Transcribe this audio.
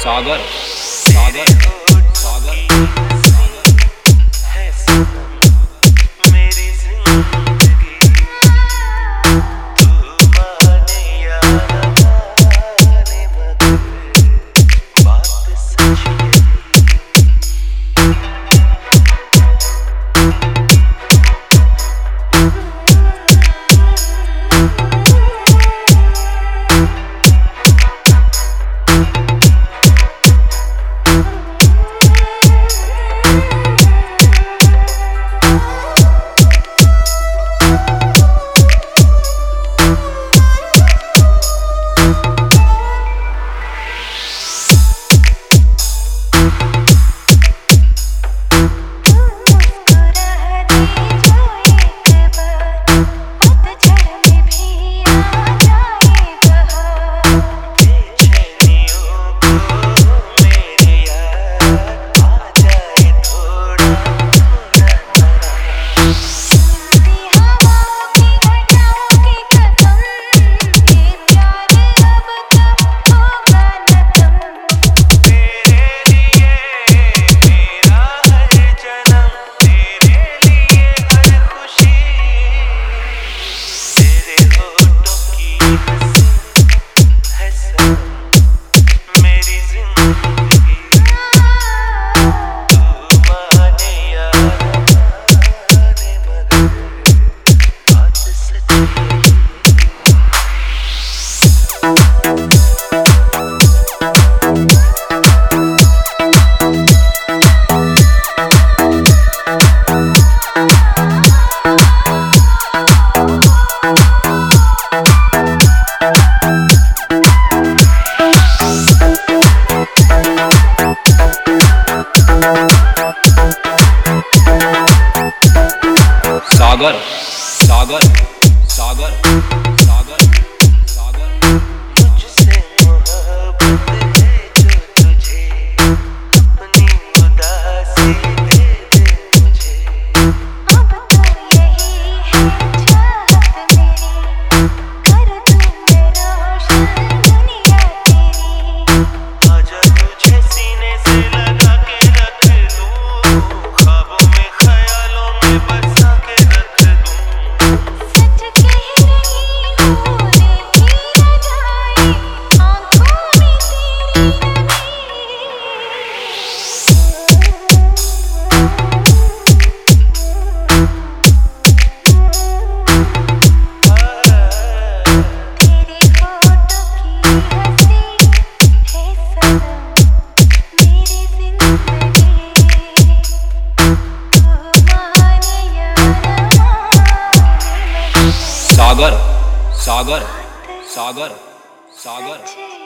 सागर सागर सागर सागर सागर सागर सागर सागर मुझसे मोहब्बत है जो तुझे अपनी उदासी दे दे मुझे। अब तो यही है चाहत मेरी, कर दूं मैं रोशन दुनिया तेरी। आजा तुझे सीने से लगा के रख लूं, ख्वाबों में ख्यालों में बसा के रख दूं। सच कह रही हूँ देखी न जाए आँखों में तेरी तेरे होठों की हंसी है सनम मेरी जिंदगी। तू माने या न माने सागर सागर सागर सागर सच